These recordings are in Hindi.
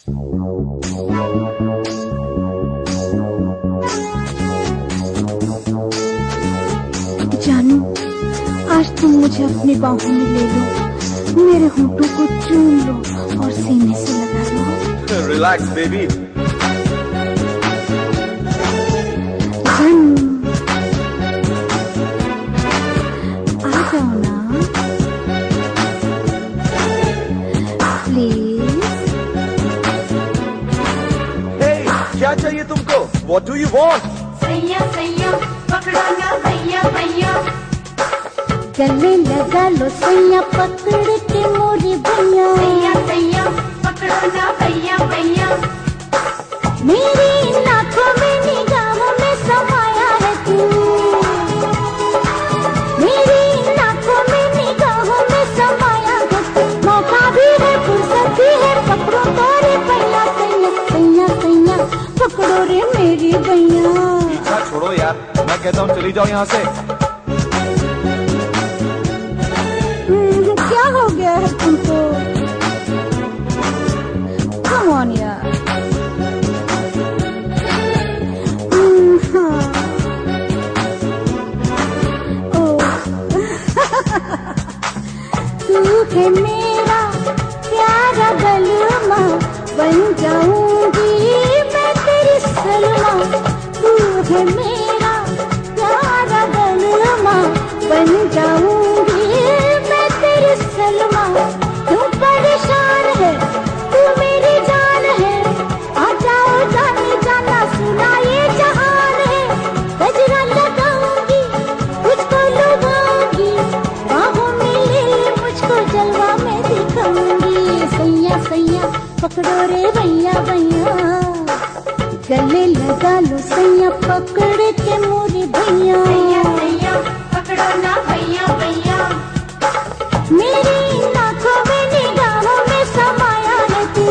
जानू, आज तुम मुझे अपनी बाहों में ले लो, मेरे होठों को चूम लो और सीने से लगा लो। Relax baby. आ जाओ ना प्लीज। Hey, क्या चाहिए तुमको? What do you want? सैया सैया पकड़ो ना भैया भैया, गले लगा लो सैया पकड़ के मोरी भैया। सैया सैया पकड़ो ना भैया भैया, मेरी आँखों में निगाहों में समाया है तू, मेरी आँखों में निगाहों में समाया है तू। मौका भी है फुर्सत भी है, पकड़ो तो रे भैया। सैया सैया सैया पकड़ो रे मेरी भैया। पीछा छोड़ो यार, मैं कहता हूँ चली जाओ यहाँ से। क्या हो गया है तुमको? Come on यार। तू है मेरा प्यारा बलमा, बन जाऊंगी मैं तेरी सलमा। तू है मेरा प्यारा बलमा, बन जाऊंगी मैं तेरी सलमा। तू परेशान है, तू मेरी जान है, आ जाओ जाने जाना सुना ये जहान है। गजरा लगाऊंगी तुझको लुभाऊंगी, बाहों में ले मुझको जलवा में दिखाऊंगी। सैया सैया पकड़ो रे भैया भैया, गले लगा लो सैया पकड़ के मोरी भैया। सैया सैया पकड़ो ना भैया भैया, मेरी आँखों में निगाहों में समाया है तू,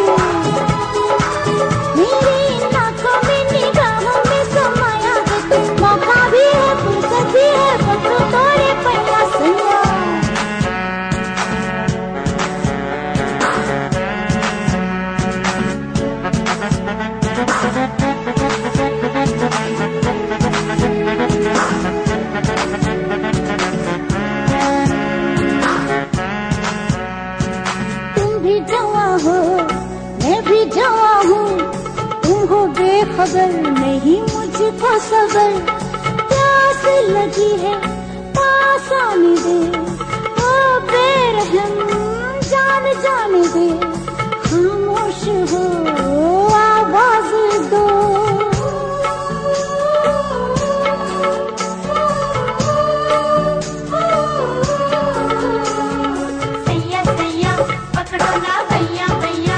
मेरी आँखों में निगाहों में समाया है तू। मौका भी है फुर्सत भी है, पकड़ो तो रे भैया सैया। खबर नहीं मुझको सबर, प्यास लगी है पास आने दे, ओ बेरहम जान जाने दे, खामोश हो आवाज दो। सैया सैया पकड़ो ना भैया भैया,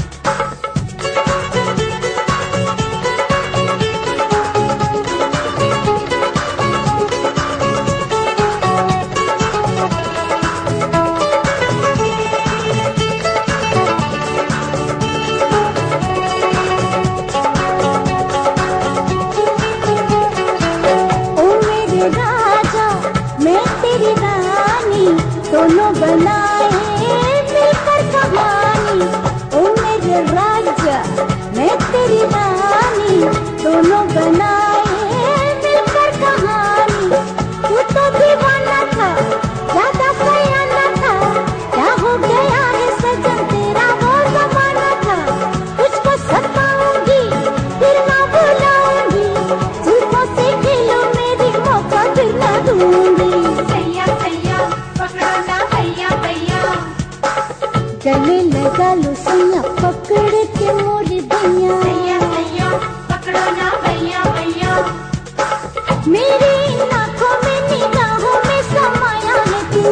दोनों बनाए मिलकर कहानी। ओ मेरे राजा मैं तेरी रानी, दोनों बनाए मिलकर कहानी। तू तो दीवाना था ज्यादा सयाना था, क्या हो गया है सजन तेरा वो जमाना था। तुझको सताऊंगी फिर ना भुलाऊंगी, झूठों से खेलो मेरी मौका फिर ना दूंगी। सैया सैया पकड़ो ना भैया भैया, गले लगा लो सैया पकड़ के मोरी भैया। सैया सैया पकड़ो ना भैया भैया, मेरी आँखों में निगाहों में समाया है तू,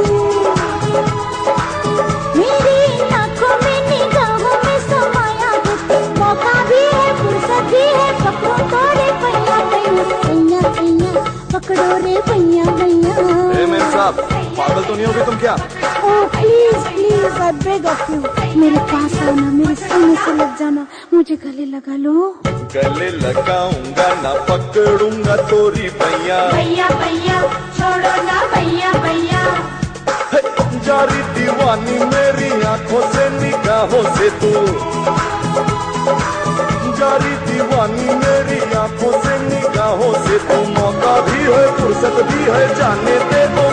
मेरी आँखों में निगाहों में समाया है तू। मौका भी है फुर्सत भी है, पकड़ो तो रे भैया भैया। सैया सैया पकड़ो रे भैया भैया। मेरे साहब पागल तो नहीं होगे तुम क्या? Oh please please I beg of you, मेरे पास आना, मेरे सीने से लग जाना, मुझे गले लगा लो। गले लगाऊंगा ना पकड़ूंगा तोरी भैया। भैया भैया छोड़ो ना भैया भैया, जारी दीवानी मेरी आंखों से निगाहों से तू, जारी दीवानी मेरी आंखों से निगाहों से तू। मौका भी है फुर्सत भी है जाने दे तो